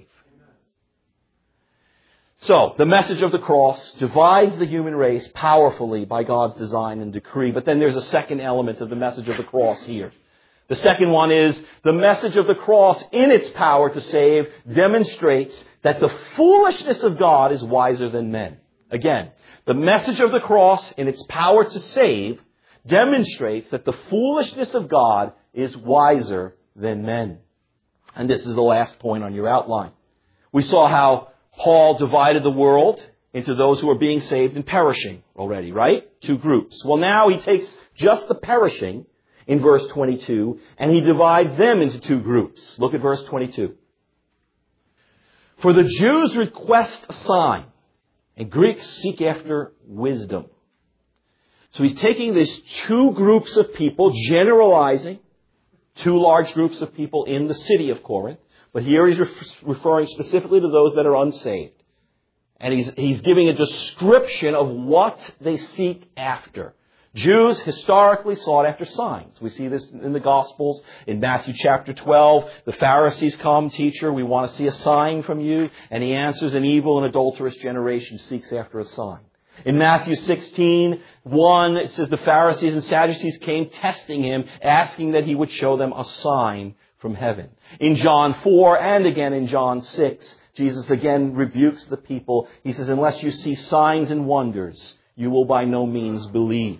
So, the message of the cross divides the human race powerfully by God's design and decree. But then there's a second element of the message of the cross here. The second one is the message of the cross in its power to save demonstrates that the foolishness of God is wiser than men. Again, the message of the cross in its power to save demonstrates that the foolishness of God is wiser than men. And this is the last point on your outline. We saw how Paul divided the world into those who are being saved and perishing already, right? Two groups. Well, now he takes just the perishing in verse twenty-two and he divides them into two groups. Look at verse twenty-two. For the Jews request a sign and Greeks seek after wisdom. So he's taking these two groups of people, generalizing two large groups of people in the city of Corinth. But here he's referring specifically to those that are unsaved. And he's, he's giving a description of what they seek after. Jews historically sought after signs. We see this in the Gospels. In Matthew chapter twelve, the Pharisees come, teacher, we want to see a sign from you. And he answers, an evil and adulterous generation seeks after a sign. In Matthew sixteen, one, it says the Pharisees and Sadducees came testing him, asking that he would show them a sign from heaven. In John four and again in John six, Jesus again rebukes the people. He says, unless you see signs and wonders, you will by no means believe.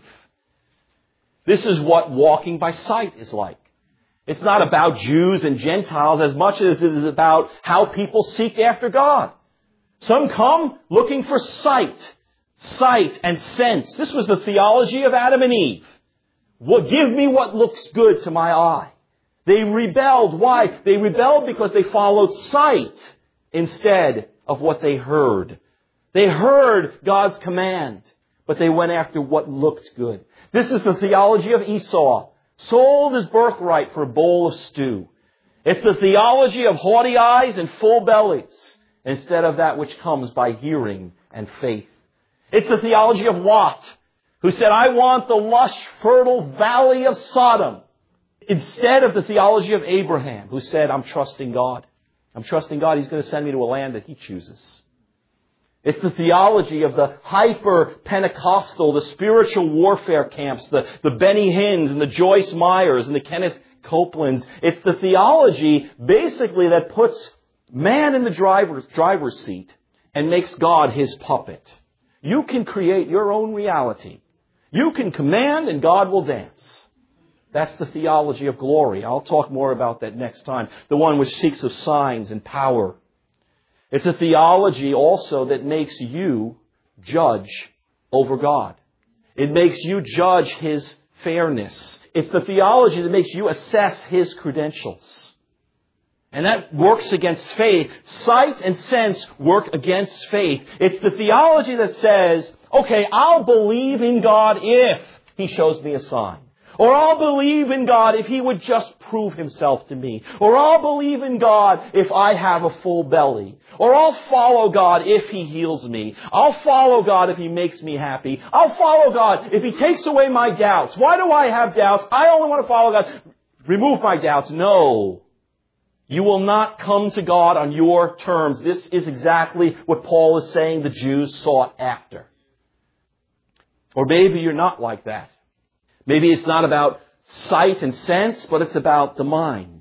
This is what walking by sight is like. It's not about Jews and Gentiles as much as it is about how people seek after God. Some come looking for sight, sight and sense. This was the theology of Adam and Eve. Well, give me what looks good to my eye. They rebelled. Why? They rebelled because they followed sight instead of what they heard. They heard God's command, but they went after what looked good. This is the theology of Esau. Sold his birthright for a bowl of stew. It's the theology of haughty eyes and full bellies instead of that which comes by hearing and faith. It's the theology of Lot, who said, I want the lush, fertile valley of Sodom, instead of the theology of Abraham, who said, I'm trusting God. I'm trusting God. He's going to send me to a land that He chooses. It's the theology of the hyper-Pentecostal, the spiritual warfare camps, the, the Benny Hinns and the Joyce Meyers and the Kenneth Copelands. It's the theology, basically, that puts man in the driver's, driver's seat and makes God his puppet. You can create your own reality. You can command and God will dance. That's the theology of glory. I'll talk more about that next time. The one which seeks of signs and power. It's a theology also that makes you judge over God. It makes you judge His fairness. It's the theology that makes you assess His credentials. And that works against faith. Sight and sense work against faith. It's the theology that says, okay, I'll believe in God if He shows me a sign. Or I'll believe in God if He would just prove Himself to me. Or I'll believe in God if I have a full belly. Or I'll follow God if He heals me. I'll follow God if He makes me happy. I'll follow God if He takes away my doubts. Why do I have doubts? I only want to follow God. Remove my doubts. No. You will not come to God on your terms. This is exactly what Paul is saying the Jews sought after. Or maybe you're not like that. Maybe it's not about sight and sense, but it's about the mind.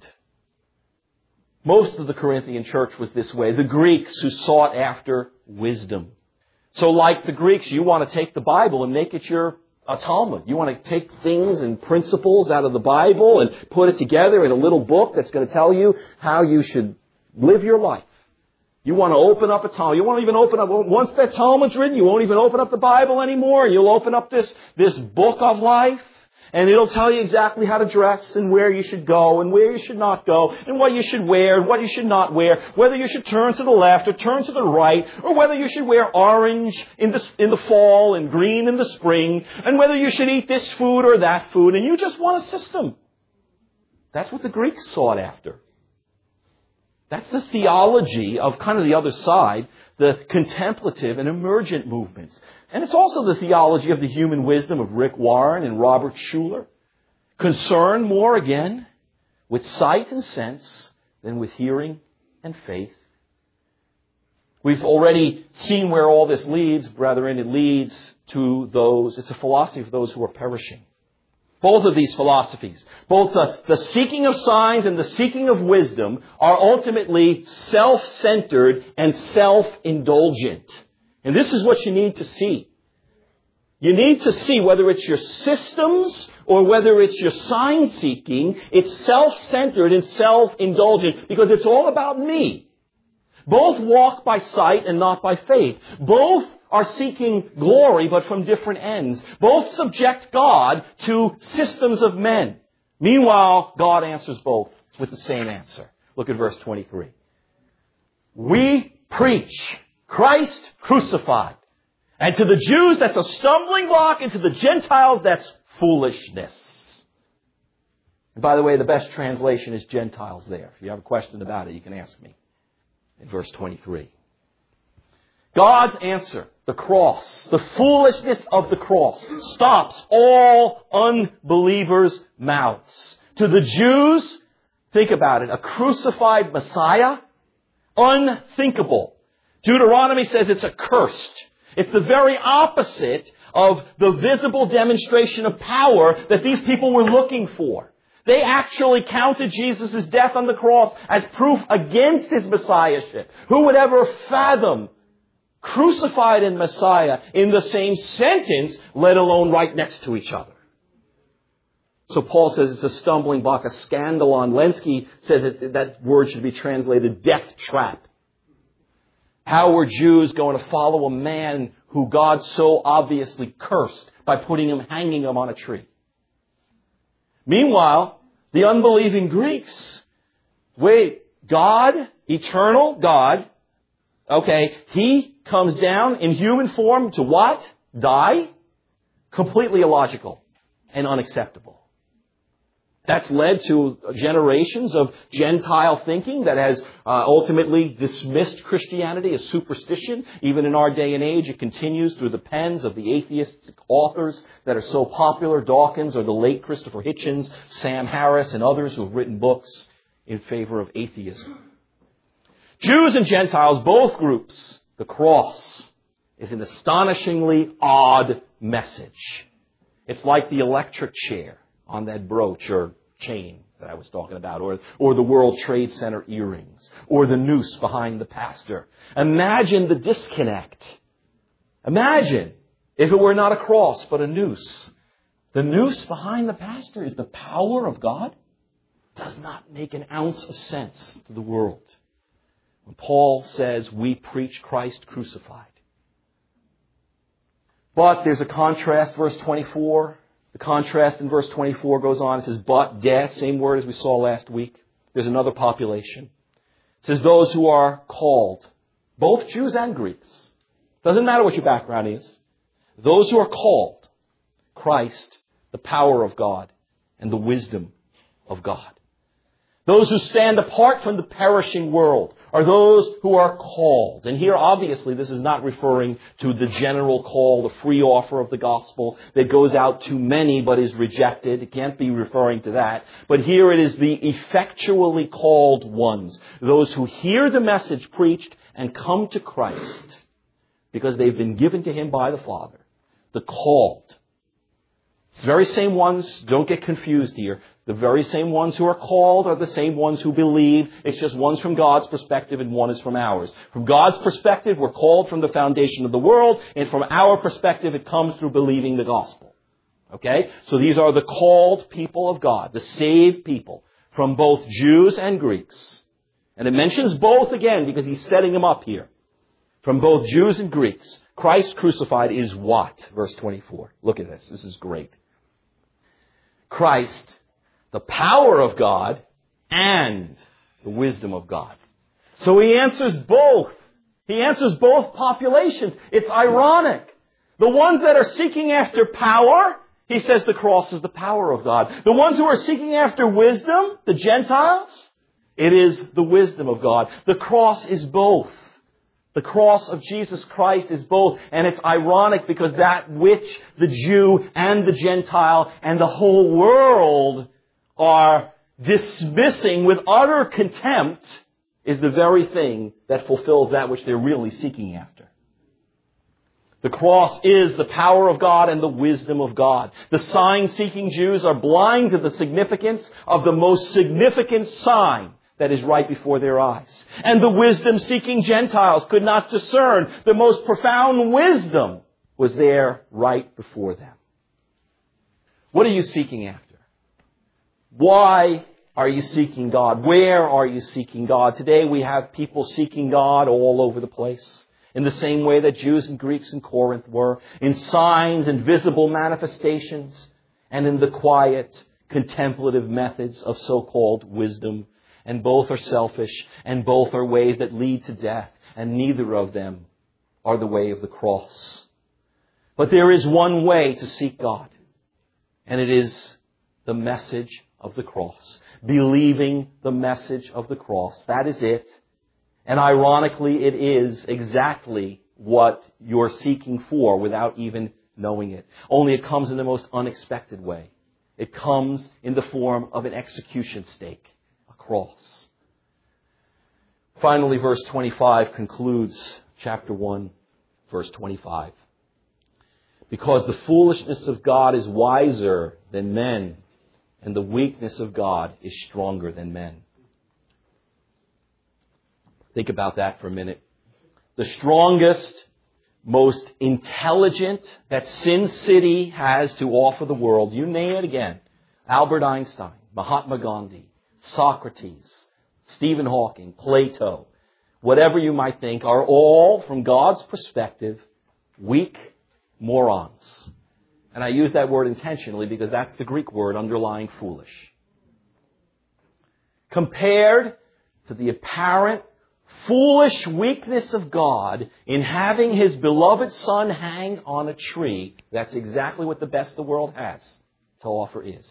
Most of the Corinthian church was this way. The Greeks who sought after wisdom. So like the Greeks, you want to take the Bible and make it your a Talmud. You want to take things and principles out of the Bible and put it together in a little book that's going to tell you how you should live your life. You want to open up a Talmud. You won't even open up, once that Talmud's written, you won't even open up the Bible anymore. You'll open up this, this book of life. And it'll tell you exactly how to dress and where you should go and where you should not go and what you should wear and what you should not wear, whether you should turn to the left or turn to the right, or whether you should wear orange in the, in the fall and green in the spring, and whether you should eat this food or that food, and you just want a system. That's what the Greeks sought after. That's the theology of kind of the other side, the contemplative and emergent movements. And it's also the theology of the human wisdom of Rick Warren and Robert Schuller. Concerned more, again, with sight and sense than with hearing and faith. We've already seen where all this leads, brethren. It leads to those, it's a philosophy of those who are perishing. Both of these philosophies, both the, the seeking of signs and the seeking of wisdom, are ultimately self-centered and self-indulgent. And this is what you need to see. You need to see whether it's your systems or whether it's your sign-seeking, it's self-centered and self-indulgent because it's all about me. Both walk by sight and not by faith. Both are seeking glory, but from different ends. Both subject God to systems of men. Meanwhile, God answers both with the same answer. Look at verse twenty-three. We preach Christ crucified. And to the Jews, that's a stumbling block, and to the Gentiles, that's foolishness. And by the way, the best translation is Gentiles there. If you have a question about it, you can ask me. In verse twenty-three. God's answer, the cross, the foolishness of the cross, stops all unbelievers' mouths. To the Jews, think about it, a crucified Messiah, unthinkable. Deuteronomy says it's accursed. It's the very opposite of the visible demonstration of power that these people were looking for. They actually counted Jesus' death on the cross as proof against His Messiahship. Who would ever fathom crucified and Messiah in the same sentence, let alone right next to each other? So Paul says it's a stumbling block, a scandalon. Lenski says it, that word should be translated death trap. How were Jews going to follow a man who God so obviously cursed by putting him, hanging him on a tree? Meanwhile, the unbelieving Greeks, wait, God, eternal God, okay, He comes down in human form to what? Die? Completely illogical and unacceptable. That's led to generations of Gentile thinking that has uh, ultimately dismissed Christianity as superstition. Even in our day and age, it continues through the pens of the atheistic authors that are so popular, Dawkins or the late Christopher Hitchens, Sam Harris, and others who have written books in favor of atheism. Jews and Gentiles, both groups, the cross is an astonishingly odd message. It's like the electric chair on that brooch or chain that I was talking about, or, or the World Trade Center earrings, or the noose behind the pastor. Imagine the disconnect. Imagine if it were not a cross, but a noose. The noose behind the pastor is the power of God. Does not make an ounce of sense to the world. When Paul says, we preach Christ crucified. But there's a contrast, verse twenty-four. The contrast in verse twenty-four goes on. It says, but, death, same word as we saw last week. There's another population. It says those who are called, both Jews and Greeks. Doesn't matter what your background is. Those who are called, Christ, the power of God, and the wisdom of God. Those who stand apart from the perishing world are those who are called. And here, obviously, this is not referring to the general call, the free offer of the gospel that goes out to many but is rejected. It can't be referring to that. But here it is the effectually called ones. Those who hear the message preached and come to Christ because they've been given to Him by the Father. The called. It's the very same ones, don't get confused here. The very same ones who are called are the same ones who believe. It's just one's from God's perspective and one is from ours. From God's perspective, we're called from the foundation of the world, and from our perspective, it comes through believing the gospel. Okay? So these are the called people of God, the saved people, from both Jews and Greeks. And it mentions both again because he's setting them up here. From both Jews and Greeks. Christ crucified is what? Verse twenty-four. Look at this. This is great. Christ, the power of God and the wisdom of God. So he answers both. He answers both populations. It's ironic. The ones that are seeking after power, he says the cross is the power of God. The ones who are seeking after wisdom, the Gentiles, it is the wisdom of God. The cross is both. The cross of Jesus Christ is both. And it's ironic because that which the Jew and the Gentile and the whole world are dismissing with utter contempt is the very thing that fulfills that which they're really seeking after. The cross is the power of God and the wisdom of God. The sign-seeking Jews are blind to the significance of the most significant sign that is right before their eyes. And the wisdom-seeking Gentiles could not discern the most profound wisdom was there right before them. What are you seeking after? Why are you seeking God? Where are you seeking God? Today we have people seeking God all over the place. In the same way that Jews and Greeks in Corinth were. In signs and visible manifestations. And in the quiet, contemplative methods of so-called wisdom. And both are selfish, and both are ways that lead to death, and neither of them are the way of the cross. But there is one way to seek God, and it is the message of the cross. Believing the message of the cross. That is it. And ironically, it is exactly what you're seeking for without even knowing it. Only it comes in the most unexpected way. It comes in the form of an execution stake. Cross. Finally, verse twenty-five concludes chapter one, verse twenty-five. Because the foolishness of God is wiser than men, and the weakness of God is stronger than men. Think about that for a minute. The strongest, most intelligent that Sin City has to offer the world, you name it again, Albert Einstein, Mahatma Gandhi, Socrates, Stephen Hawking, Plato, whatever you might think, are all, from God's perspective, weak morons. And I use that word intentionally because that's the Greek word underlying foolish. Compared to the apparent foolish weakness of God in having His beloved Son hang on a tree, that's exactly what the best the world has to offer is.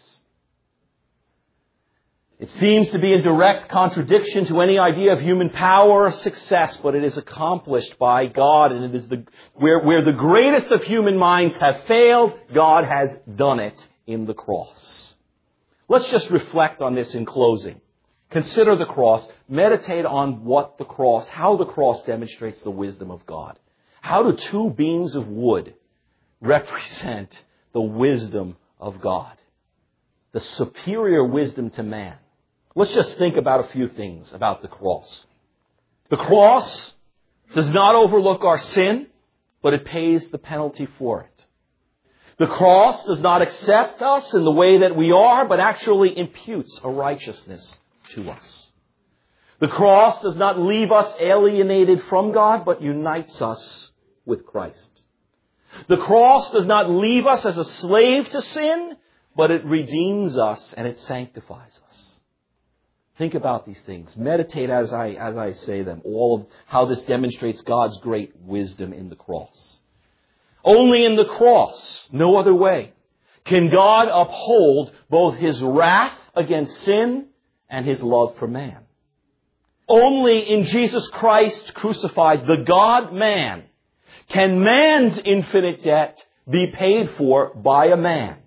It seems to be in direct contradiction to any idea of human power or success, but it is accomplished by God, and it is the where, where the greatest of human minds have failed, God has done it in the cross. Let's just reflect on this in closing. Consider the cross. Meditate on what the cross, how the cross demonstrates the wisdom of God. How do two beams of wood represent the wisdom of God? The superior wisdom to man. Let's just think about a few things about the cross. The cross does not overlook our sin, but it pays the penalty for it. The cross does not accept us in the way that we are, but actually imputes a righteousness to us. The cross does not leave us alienated from God, but unites us with Christ. The cross does not leave us as a slave to sin, but it redeems us and it sanctifies us. Think about these things. Meditate as I, as I say them. All of how this demonstrates God's great wisdom in the cross. Only in the cross, no other way, can God uphold both His wrath against sin and His love for man. Only in Jesus Christ crucified, the God-man, can man's infinite debt be paid for by a man.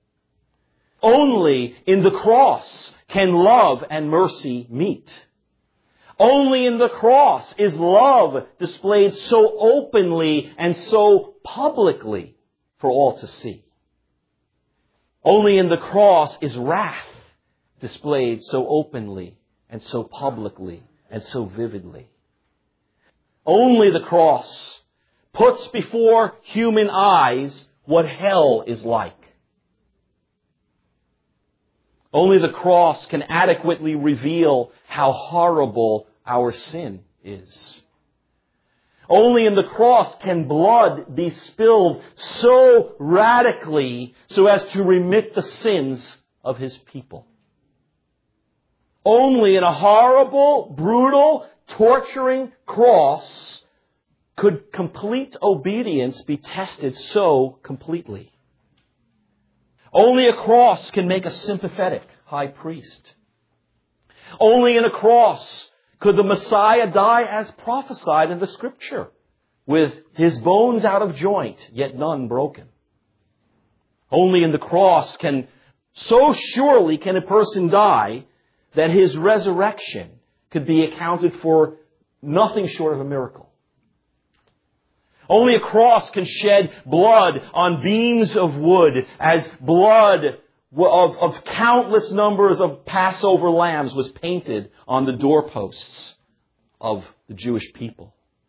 Only in the cross can love and mercy meet. Only in the cross is love displayed so openly and so publicly for all to see. Only in the cross is wrath displayed so openly and so publicly and so vividly. Only the cross puts before human eyes what hell is like. Only the cross can adequately reveal how horrible our sin is. Only in the cross can blood be spilled so radically so as to remit the sins of His people. Only in a horrible, brutal, torturing cross could complete obedience be tested so completely. Only a cross can make a sympathetic high priest. Only in a cross could the Messiah die as prophesied in the Scripture, with His bones out of joint, yet none broken. Only in the cross can, so surely can a person die that his resurrection could be accounted for nothing short of a miracle. Only a cross can shed blood on beams of wood as blood of, of countless numbers of Passover lambs was painted on the doorposts of the Jewish people.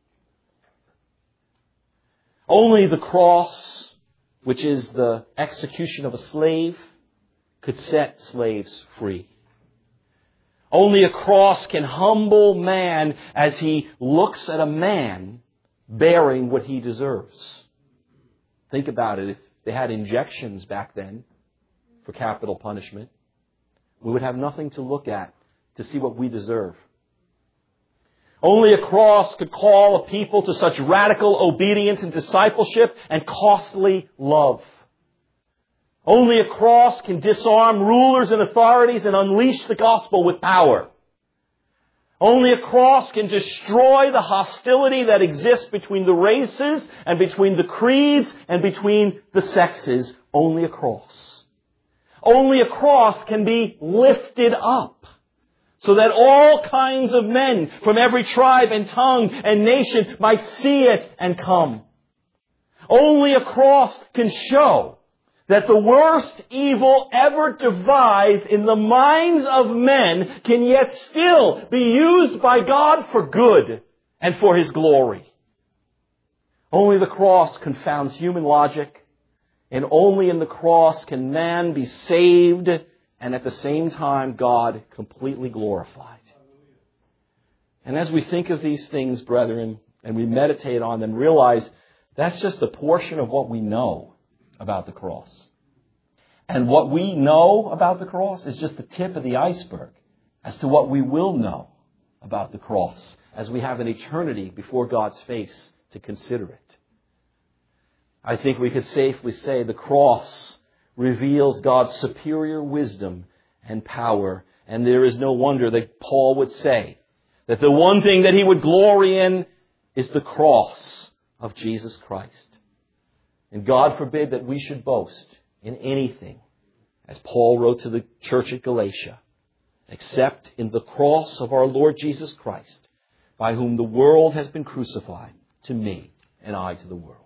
Only the cross, which is the execution of a slave, could set slaves free. Only a cross can humble man as he looks at a man bearing what he deserves. Think about it. If they had injections back then for capital punishment, we would have nothing to look at to see what we deserve. Only a cross could call a people to such radical obedience and discipleship and costly love. Only a cross can disarm rulers and authorities and unleash the gospel with power. Only a cross can destroy the hostility that exists between the races and between the creeds and between the sexes. Only a cross. Only a cross can be lifted up so that all kinds of men from every tribe and tongue and nation might see it and come. Only a cross can show that the worst evil ever devised in the minds of men can yet still be used by God for good and for His glory. Only the cross confounds human logic, and only in the cross can man be saved and at the same time God completely glorified. And as we think of these things, brethren, and we meditate on them, realize that's just a portion of what we know about the cross. And what we know about the cross is just the tip of the iceberg as to what we will know about the cross as we have an eternity before God's face to consider it. I think we could safely say the cross reveals God's superior wisdom and power, and there is no wonder that Paul would say that the one thing that he would glory in is the cross of Jesus Christ. And God forbid that we should boast in anything, as Paul wrote to the church at Galatia, except in the cross of our Lord Jesus Christ, by whom the world has been crucified to me and I to the world.